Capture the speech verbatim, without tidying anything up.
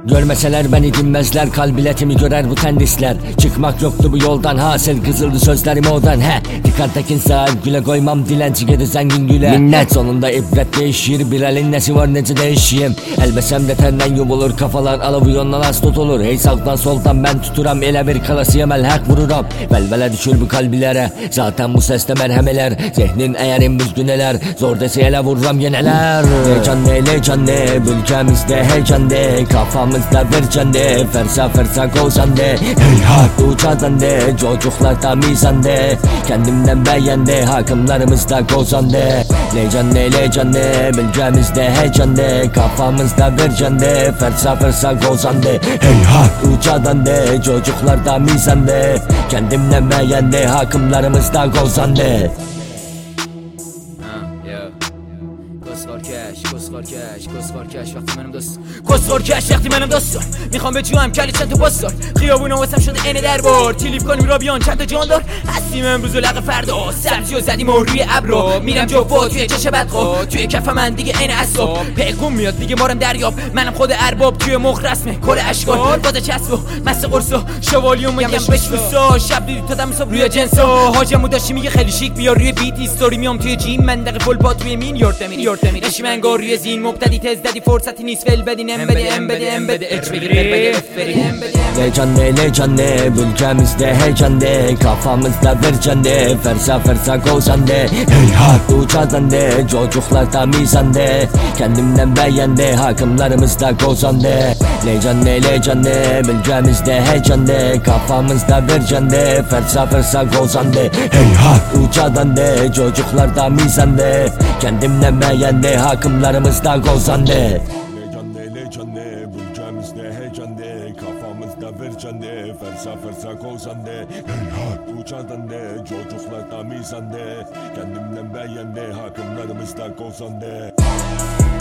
Görmeseler beni dinmezler, kalbiletimi görer bu tendisler. Çıkmak yoktu bu yoldan, hasıl kızıldı sözlerim odan. He, dikkatteki sahip güle koymam, dilenci gedi zengin güle. Minnet sonunda ibret değişir, bir elin nesi var nece değişeyim. Elbesemde tenden yumulur, kafalar alavuyondan az tutulur. Hey sağdan soldan ben tuturam, ele bir kalası yemel hak vururam. Velvele düşür bu kalbilere, zaten bu seste merhemeler. Zihnin eğerim büzgüneler, zor desi ele vururam yeneler. Heyecan ne heyecan ne, ülkemizde heyecan ne. Kafamızda bir can ne, fersa fersa kozan de. Hey hak uçadan de, çocuklar mizan de. Kendimden beğen de, hakımlarımızda kozan de. Lecan ne lecan ne, ülkemizde heyecan ne. Kafamızda bir can ne, fersa fersa kozan de. Hey hak uçadan de, çocuklar mizan de. Kendimden beğen de, hakımlarımızda kozan de. کسخور کش کسخور کش وقتی منم دوست کسخور کش وقتی منم دوستم میخوام به جوام کلی چند تا باستار خیابونا واسم شده عین دربار تیلیپ کنیم را بیان چند تا جاندار هستیم امروز و لق فردا سبزی و زدیم و روی ابرو میرم جفا توی چش بدخو توی کف من دیگه عین عصاب پیغون میاد دیگه مارم دریاب منم خود ارباب توی مخ رسمه کل اشکال باز چسب و مست قرص و شوالیوم میگم بشوسا شب دیدی تا دم صبح روی جنسا حاجمو داشتی میگه خیلی شیک بیا روی بیت استوری میام توی جیم منطقه فول با توی مین یورت نمیری یورت نمیری اش من روی زین مبتدی تزدادی فرصتی نیست فل بدین ام بده ام بده ام بده اچ بگیر بگیر افری ام بده Lecan ne lecan ne, ülkemizde heyecan ne. Kafamızda bir can ne, fersa fersa kozan de. Hey hak uçadan de, çocuklar mizan de. Kendimden beğen de, hakımlarımızda kozan de. Lecan ne lecan ne, ülkemizde heyecan ne. Kafamızda bir can ne, fersa fersa kozan de. Hey hak uçadan de, çocuklar mizan de. Kendimden beğen de, hakımlarımızda kozan de. Lecan ne lecan ne, ülkemizde heyecan ne. Kafamızda bir can ne, fersa fersa kozan de. Hey hak uçadan de, çocuklar da mizan de. Kendimden beğen de, hakımlarımızda kozan de.